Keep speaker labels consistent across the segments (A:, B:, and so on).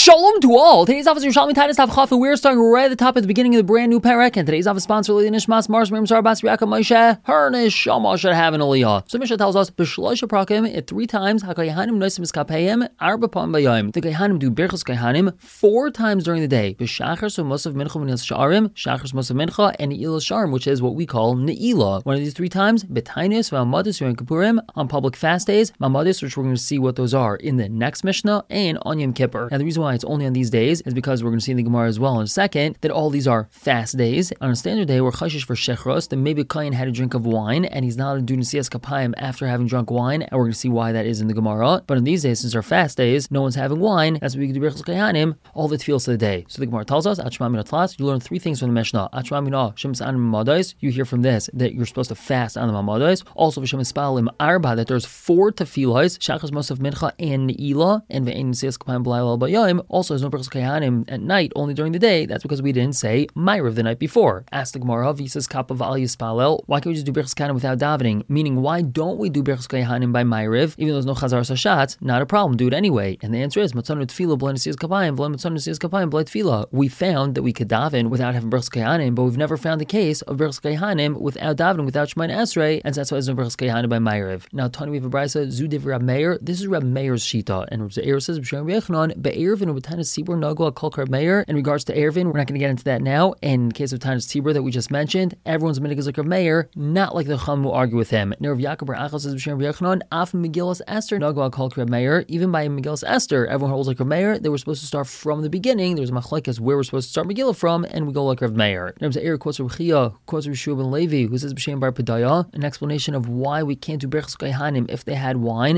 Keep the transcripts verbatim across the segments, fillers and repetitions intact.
A: Shalom to all. Today's office is Yerushalmi Titus Tav Chaf, and we're starting right at the top at the beginning of the brand new parak. And today's office sponsor Lili Nishmas Mars Miriam Sar Bas Yaakov Moshe. Her neshama should have an aliyah. So Mishnah tells us b'shloisha prakim it three times. Hakayahanim noisim eskapayim arba pam bayim. The Kayahanim do birchas Kayahanim four times during the day. B'shachar so Mosav Mincha V'Neil Sha'arim, Shachar Mosav Mincha, and Ne'ilah Sha'arim, which is what we call Ne'ilah. One of these three times, B'tainus V'Amadus Yom Kippurim on public fast days. Mamadus, which we're going to see what those are in the next Mishnah, and on Yom Kippur. Now the reason why it's only on these days is because we're going to see in the Gemara as well in a second that all these are fast days. On a standard day, we're chayshish for shechros, then maybe Kayin had a drink of wine and he's not allowed to do Nesias Kapayim after having drunk wine, and we're going to see why that is in the Gemara. But on these days, since they're fast days, no one's having wine, that's why we can do Birchos Kayahanim, all the tefillos of the day. So the Gemara tells us, Achma Min Atlas, you learn three things from the Mishnah. Achma Min Ah, Shem Sa'an Mamadais, you hear from this that you're supposed to fast on the Mamadais. Also, V'Shem Espalim Arba, that there's four tefillos, Shachas Mosav Mincha and Ne'ilah, and Ve'en Nesias Kapayim B'layel Al Bayim. Also, there's no Birchos Kayahanim at night, only during the day. That's because we didn't say Ma'ariv the night before. Ask the Gemara, he says Kappa V'Al Yispalel, why can't we just do Birchos Kayahanim without davening? Meaning, why don't we do Birchos Kayahanim by Ma'ariv? Even though there's no Chazar Sashat, not a problem, do it anyway. And the answer is, Matzanu Tefillah B'lay Nesias Kapayim, B'lay Matzanu Nesias Kapayim, B'lay Tefillah. We found that we could daven without having Birchos Kayahanim, but we've never found the case of Birchos Kayahanim without davening, without Shemayna Esrei, and so that's why there's no Birchos Kayahanim by Ma'ariv. Now, Tani, we have a brisa, Zu Div Rab Meir. This is Rab Meir's shita, and Rab Meir says, B'Shem Yechanan, Be'ervin U'B'Tanis Tzibur Nagua Kol Rab Meir. In regards to Ervin, we're not going to get into that now. In case of Tanis Tzibur that we just mentioned, everyone's minig is like Rab Meir, not like the Chum who argue with him. Now, Rav Yaakov Bar Achal says, B'Shem Yechanan, Af Megillas Esther Nagua Kol Rab Meir. Even by Megillas Esther, everyone holds like Rab Meir. They were supposed to start from the beginning. There's a machlekes where we're supposed to start Megillah from, and we go like Rav Meir. Now, Meir quotes Rav Chia, quotes Rav Shua ben Levi, who says B'Shem Bar Pedaya, an explanation of why we can't do Birchos Kayahanim if they had wine.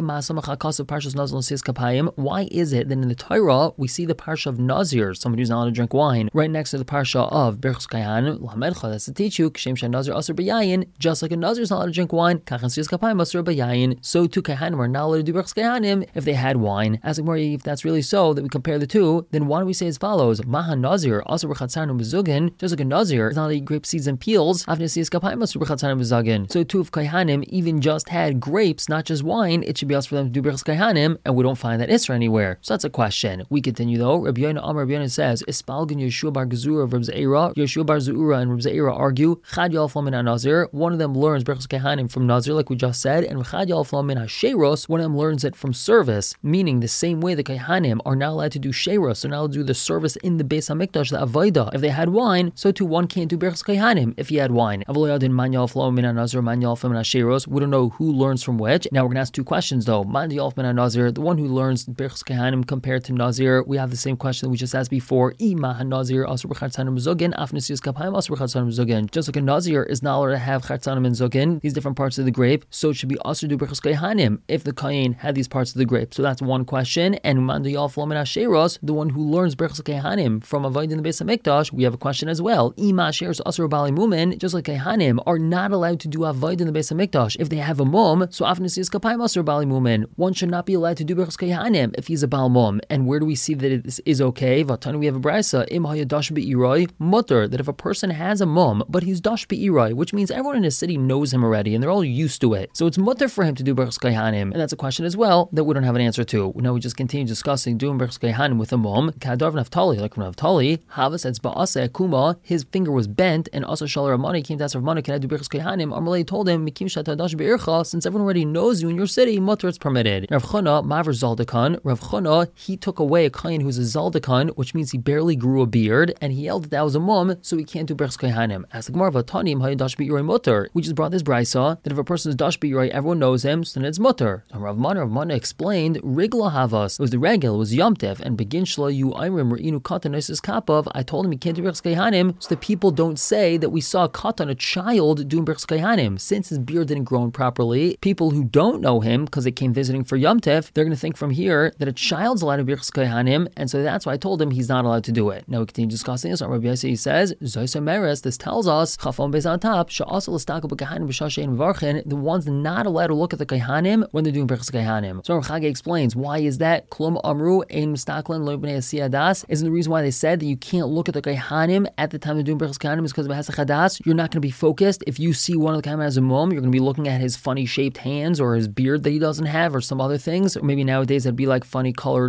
A: Why is it that in the Torah we see the parsha of Nazir, somebody who's not allowed to drink wine, right next to the parsha of Birchos Kayahanim? Lamedcha, that's to teach you, Kshem Shan Nazir Asur B'Yayin, just like a Nazir is not allowed to drink wine, Kachan Nesias Kapayim Asur B'Yayin, so too Kayahanim are not allowed to do Birchos Kayahanim if they had wine. As if that's really so, that we compare the two, then why do we say as follows? Maha Nazir Asur B'Chatzarnu B'Zugin, just like a Nazir is not allowed to eat grape seeds and peels, Kachan Nesias Kapayim Asur B'Chatzarnu B'Zugin. So too, if Kayahanim even just had grapes, not just wine, it should be us for them to do Birchos Kayahanim, and we don't find that Isra anywhere. So that's a question. We continue though. Rabbi Yoina Amar Rabbi Yoina says, Ispalgan Yeshua Bar Gezura of Reb Zeira, Yeshua Bar Zeura and Reb Zeira argue, Chad Yalflam Min HaNazir, one of them learns Birchos Kayahanim from Nazir, like we just said, and Chad Yalflam Min HaSheiros, one of them learns it from service, meaning the same way the Kayahanim are not allowed to do Sheiros, they're not allowed to do the service in the Beis HaMikdash, the Avodah. If they had wine, so too one can't do Birchos Kayahanim if he had wine. Avoyadin Man Yalflam Min HaNazir, Man Yalflam Min HaSheiros, we don't know who learns from which. Now we're going to ask two questions though. Man Yalflam Min HaNazir, the one who learns Birchos Kayahanim compared to Nazir, we have the same question that we just asked before. Ima HaNazir Asur B'Chatzarnu B'Zugin, Af Nesias Kapayim Asur B'Chatzarnu B'Zugin. Just like a Nazir is not allowed to have Chatzanim and Zugin, these different parts of the grape, so it should be Asur to do Birchos Kayahanim if the Kayin had these parts of the grape. So that's one question. And Man Yalflam Min HaSheiros, the one who learns Birchos Kayahanim from Avodah in the Beis HaMikdash, we have a question as well. Ima HaSheiros Asur B'Alei Mumin, just like Kayahanim are not allowed to do Avodah in the Beis HaMikdash if they have a mum, so Af Nesias Kapayim Asur B'Alei Mumin, one should not be allowed to do Birchos Kayahanim if he's a Baal Mum. And where do we see that it is okay? Vatanu, we have a brisa, Im Hayadash Be'iroi, mutter, that if a person has a mum, but he's Dash Be'iroi, which means everyone in his city knows him already, and they're all used to it. So it's mutter for him to do Birchos Kayahanim. And that's a question as well that we don't have an answer to. Now we just continue discussing doing Birchos Kayahanim with a mum. Kadar Naftali, like Naftali, Havas says Ba'ase Kuma, his finger was bent, and also Shalar Ramani came to ask Rav Mani, can I do Birchos Kayahanim? Amalei told him, Mikim Shatadash Be'ircha, since everyone already knows you in your city, mutter it's permitted. Rav Chana, Maver Zaldakan, Rav Chana, he took away a Kayin who's a Zaldakan, which means he barely grew a beard, and he held that that was a mum, so he can't do Birchos Kayahanim. As the Gemara, Vatanim Hayadash Be'iroi mutter. We just brought this brisa that if a person is Dash Be'iroi, everyone knows him, so then it's mutter. And Rav Mana, Rav Mana explained, Rigla Havas, it was the regel, it was Yomtev, and begin Shla you Imrim Re'inu Katan Noises Kapav. I told him he can't do Birchos Kayahanim, so the people don't say that we saw a Katan, a child, doing Birchos Kayahanim. Since his beard didn't grow properly, people who don't know him, because they came visiting for Yomtev, they're going to think from here that a child's allowed to do Birchos Kayahanim, and so that's why I told him he's not allowed to do it. Now we continue discussing this. Rabbi Yossi says, Zoysa Meres, this tells us, Chafon Beis on top, Sha'asal Estakel B'Kahanim B'Shashein V'Varchin, the ones not allowed to look at the Kayahanim when they're doing Birchos Kayahanim. So Rav Chage explains, why is that? Klum Amru, Ein Mistaklen, Lo B'nei Asiyah Das, isn't the reason why they said that you can't look at the Kayahanim at the time they're doing Birchos Kayahanim is because of Hesach HaDas. You're not going to be focused. If you see one of the Kayahanim as a mum, you're going to be looking at his funny shaped hands or his beard that he doesn't have or some other things. Or maybe nowadays it'd be like funny colored or designed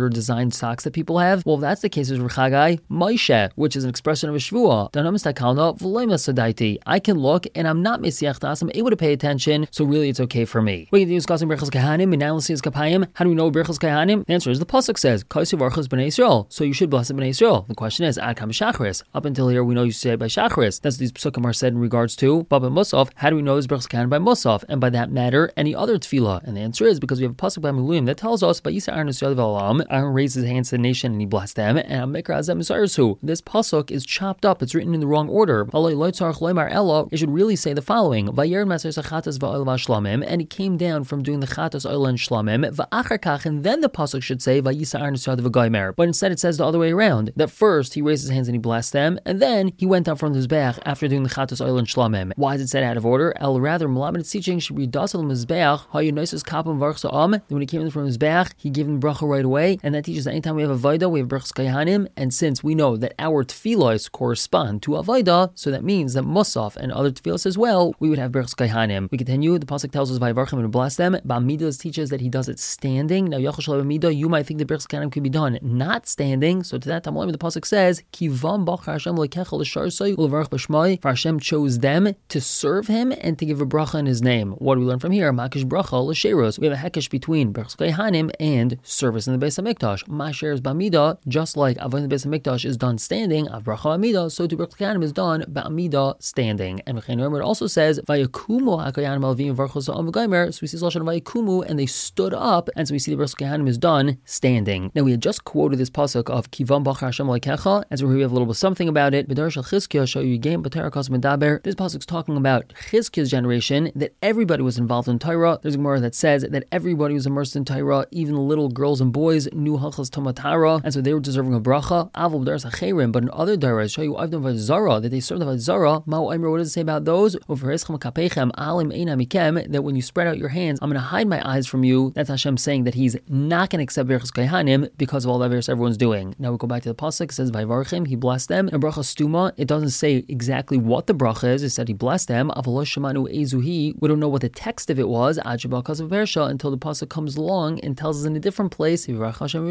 A: different socks that people have? Well, if that's the case, there's Rechagai Moshe, which is an expression of a shvua. I can look and I'm not mesiach das. I'm able to pay attention, so really it's okay for me. We can discussing Birchas Kahanim and now let's see his kapayim. How do we know Birchas Kahanim? The answer is the pasuk says Kaisu Varchas Bnei Yisrael, so you should bless the Bnei Yisrael. The question is Ad Kam Shachris. Up until here, we know you say by Shachris. That's what these psukim are said in regards to Baba Musaf. How do we know it's Birchas Kahanim by Musaf? And by that matter, any other tefillah? And the answer is because we have a pasuk by Miluim that tells us by Yisa Aaron Yisrael V'Alam. Aaron raised his hands to the nation and he blessed them. And Mikra Azem Yisarsu. This pasuk is chopped up. It's written in the wrong order. It should really say the following: and he came down from doing the chatas oil and shlamim, and then the pasuk should say but instead it says the other way around, that first he raised his hands and he blessed them, and then he went down from the mizbeach after doing the chatas oil and shlamim. Why is it said out of order? El rather Malamed is teaching should be dasal mizbeach hayunosis kapam varchsa am. When he came in from the mizbeach, he gave him bracha right away, and that teaches that anytime we have a vaida, we have brachas kayahanim, and since we know that our tefillos correspond to a vaida, so that means that musaf and other tefillos as well, we would have brachas kayahanim. We continue. The pasuk tells us Vayivarchim and bless them. Ba'amidah teaches that he does it standing. Now Yachal Shalom Ba'amidah, you might think the brachas kayahanim could be done not standing. So to that time, the pasuk says Kivam Bachar Hashem Lekecha L'Shar Soy Ulevarach B'Shmai. For Hashem chose them to serve him and to give a bracha in his name. What do we learn from here? Makish bracha l'sheros. We have a hekesh between brachas kayahanim and service in the Beis Hamikdash. Masher is Ba'amidah, just like Avodah in the Beis Hamikdash is done standing. Av bracha Ba'amidah, so to brachas kayahanim is done Ba'amidah standing. And it also says Vayakumu hakayanim alvim v'archos ha'am v'gaimer. So we see lashon Vayakumu, and they stood up, and so we see the brachas kayahanim is done standing. Now we had just quoted this pasuk of Kivam Bachar Hashem Lekecha, and so we have a little bit something about it. B'dar shel Chizkiah show you game b'terakas medaber. This pasuk is talking about Chizkiah's generation, that everybody was involved in Torah. There's a Gemara that says that everybody was immersed in Torah, even the little girls and boys knew halachas Tomatara, and so they were deserving a bracha. Avol b'daras hacherim, but in other daras show you avdom v'zara, that they served the v'zara. Ma'u Aimer, what does it say about those? That when you spread out your hands, I'm going to hide my eyes from you. That's Hashem saying that He's not going to accept Berachos Kahanim because of all the verse everyone's doing. Now we go back to the pasuk. It says Vayvarchim, He blessed them. And bracha stuma, it doesn't say exactly what the bracha is. It said He blessed them. Avalosh shemanu ezuhi. We don't know what the text of it was. Ajibal kasav bersha, until the pasuk comes along and tells us in a different place. So we know that that's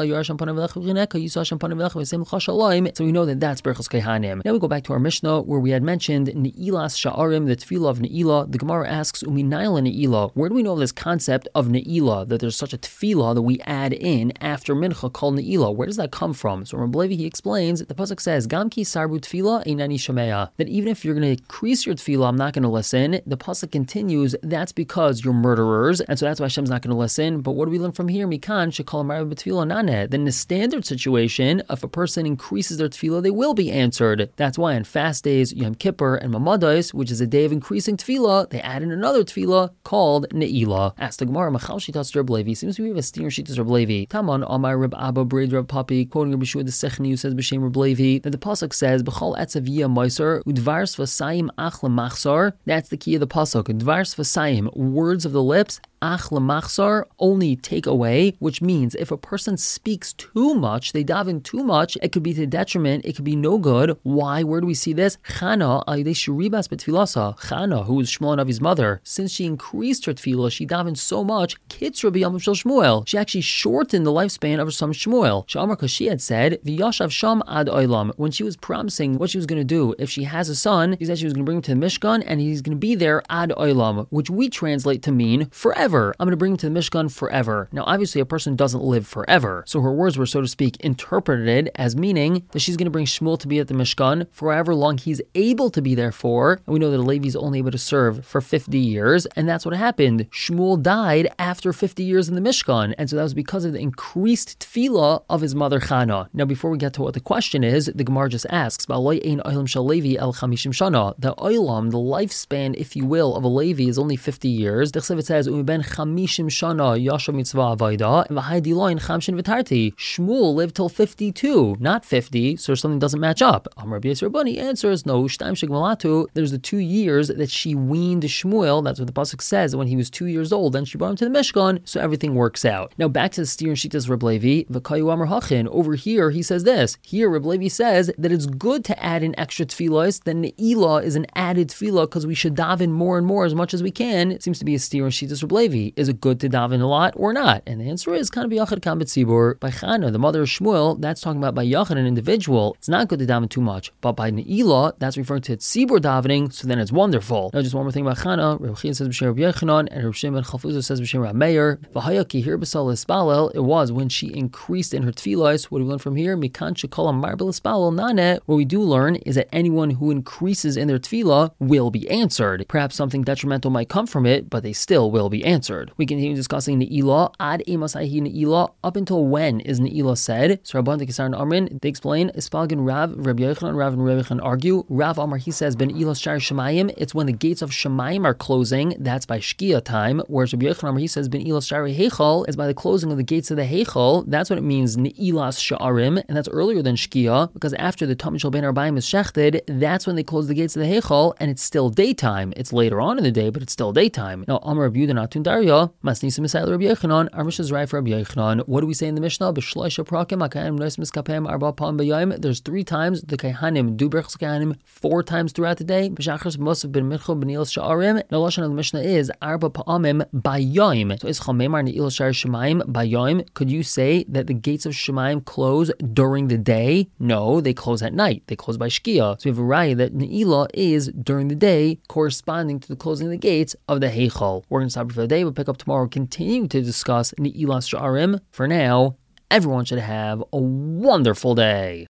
A: Berachos Kahanim. Now we go back to our Mishnah where we had mentioned Ne'ilas Sha'arim, the tefillah of Ne'ilah. The Gemara asks, Uminaila Ne'ilah. Where do we know this concept of Ne'ilah, that there's such a tefillah that we add in after Mincha called Ne'ilah? Where does that come from? So Rabbi Levi, he explains, the pasuk says, Gam ki sarbu tefillah einani shameya. That even if you're going to increase your tefillah, I'm not going to listen. The pasuk continues, that's because you're murderers, and so that's why Hashem's not going to listen. But what do we learn from here? Mikan shekol amar b'tefillah naneh. Then in a standard situation, if a person increases their tefillah, they will be answered. That's why on fast days, Yom Kippur and Mamadais, which is a day of increasing tefillah, they add in another tefillah called Ne'ilah. Ask the Gemara, Machal Shitas Reb Levi. Seems to be a steer Shitas Reb Levi. Taman Amar Reb Abba Braid Reb Papi, quoting Reb Yeshua the Sechni, who says B'Shem Reb Levi, that the pasuk says B'chal Etzaviyah Meiser Udvars Vasayim Ach Lemachsar. That's the key of the pasuk. Udvars Vasayim, words of the lips. Ach lemachsar, only take away, which means if a person speaks too much, they daven too much, it could be to detriment, it could be no good. Why? Where do we see this? Chana, ayidei shiribas betfilasa. Chana, who is Shmuel Navi's mother, since she increased her tefillah, she davened so much, kitzra b'yamim shel Shmuel. She actually shortened the lifespan of her son Shmuel. Sh'amar, because she had said, v'yashav sham ad olam. When she was promising what she was going to do, if she has a son, she said she was going to bring him to the Mishkan, and he's going to be there ad olam, which we translate to mean forever. I'm going to bring him to the Mishkan forever. Now, obviously, a person doesn't live forever. So her words were, so to speak, interpreted as meaning that she's going to bring Shmuel to be at the Mishkan for however long he's able to be there for. And we know that a Levi is only able to serve for fifty years. And that's what happened. Shmuel died after fifty years in the Mishkan. And so that was because of the increased tefillah of his mother Chana. Now, before we get to what the question is, the Gemara just asks, the oilam, the lifespan, if you will, of a Levi is only fifty years. The Chesed says, chamishim shana yashav mitzvah avodah and v'haydi loin chamshin v'tarti. Shmuel lived till fifty-two, not fifty, so something doesn't match up. Amar Rabbi Yisrael Bani answers, no, shtaim shegmalatu. There's the two years that she weaned Shmuel. That's what the pasuk says. When he was two years old, then she brought him to the Mishkan, so everything works out. Now back to the steer and shitas Reb Levi. V'kayu amar hachin. Over here, he says this. Here, Reb Levi says that it's good to add in extra tefillos. Then Ne'ilah is an added tefillah because we should daven more and more as much as we can. It seems to be a steer and shitas Reb Levi. Levi. Is it good to daven a lot or not? And the answer is kind of Yachid Kam B'Tzibur. By Chana, the mother of Shmuel, that's talking about by Yachid, an individual. It's not good to daven too much. But by Ne'ilah, that's referring to Tzibur davening, so then it's wonderful. Now, just one more thing about Chana. Reb Chia says B'Shem Reb Yechanan, and Reb Shimon Chalfuzah says B'Shem Reb Meir. V'hayaki here b'sal espalel. It was when she increased in her tefillos. What do we learn from here? Mikan shekol amarbel espalel nane. What we do learn is that anyone who increases in their tefillah will be answered. Perhaps something detrimental might come from it, but they still will be answered. We continue discussing Ne'ilah. Ad emasahi Ne'ilah. Up until when is Ne'ilah said? So Rabban Dekisar and Amrin, they explain, Espalgan Rav, Rabbi Yochanan, Rav and Rabbi Yochanan argue. Rav Amar, he says, Ben Ne'ilah Shar Shemayim. It's when the gates of Shemayim are closing. That's by Shkia time. Whereas Rabbi Yochanan Amar, he says, Ben Ne'ilah Shar Heichal is by the closing of the gates of the Heichal. That's what it means, Ne'ilas Sha'arim. And that's earlier than Shkia, because after the Tamid Shel Ben Arbaim is shechted, that's when they close the gates of the Heichal, and it's still daytime. It's later on in the day, but it's still daytime. Now, Amar Rabbi Yehuda Natun Darya, Masnisa Misayel Rabbi Yochanan, our Mishnah is right for Rabbi Yochanan. What do we say in the Mishnah? B'shloisha prakim, ha'kahanim nois miskapem arba pam b'yayim. There's three times the kahanim do berachos kahanim four times throughout the day. B'shachris b'mosav ben mincha b'nilas sha'arim. The lashon of the Mishnah is arba pa'amim b'yayim. So is chamemar ne'ilas shar shemayim b'yayim. Could you say that the gates of Shemayim close during the day? No, they close at night. They close by Shkia. So we have a raya that Ne'ilah is during the day, corresponding to the closing of the gates of the Heichal. We're going to stop for the day. We'll pick up tomorrow, continuing to discuss Ne'ilas Sha'arim. For now, everyone should have a wonderful day.